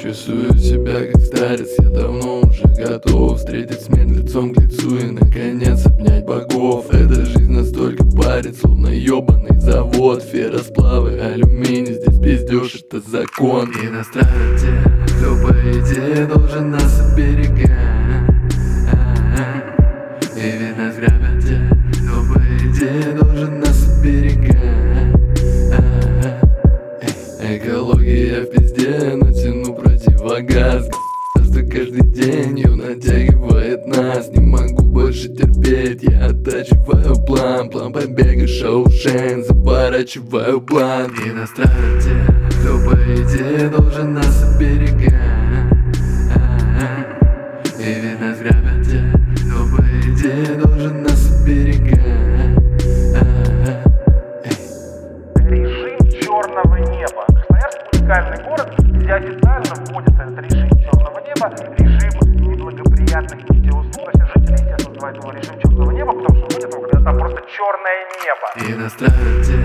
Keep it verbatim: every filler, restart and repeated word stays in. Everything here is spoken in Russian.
Чувствую себя как старец, я давно уже готов встретить смерть лицом к лицу и наконец обнять богов. Эта жизнь настолько парит, словно ебаный завод. Ферросплавы, алюминий, здесь пиздеж, это закон. И настраивают те, кто по идее должен нас оберегать. И ведь нас грабят те, кто по идее должен нас оберегать. Экология в пизде, натяну противогаз. Что каждый день ее натягивает нас. Не могу больше терпеть, я оттачиваю план. План побега Шоушен, заворачиваю план. И настраивают те, кто по идее должен нас оберегать. И ведь нас грабят те, кто по идее должен нас оберегать. Режим черного неба. Красноярск — уникальный город, где официально вводится этот режим черного неба, режим неблагоприятных метеоусловий. Все жители, естественно, называют его режим черного неба, потому что вводят его, когда там просто черное небо. И настраивают те,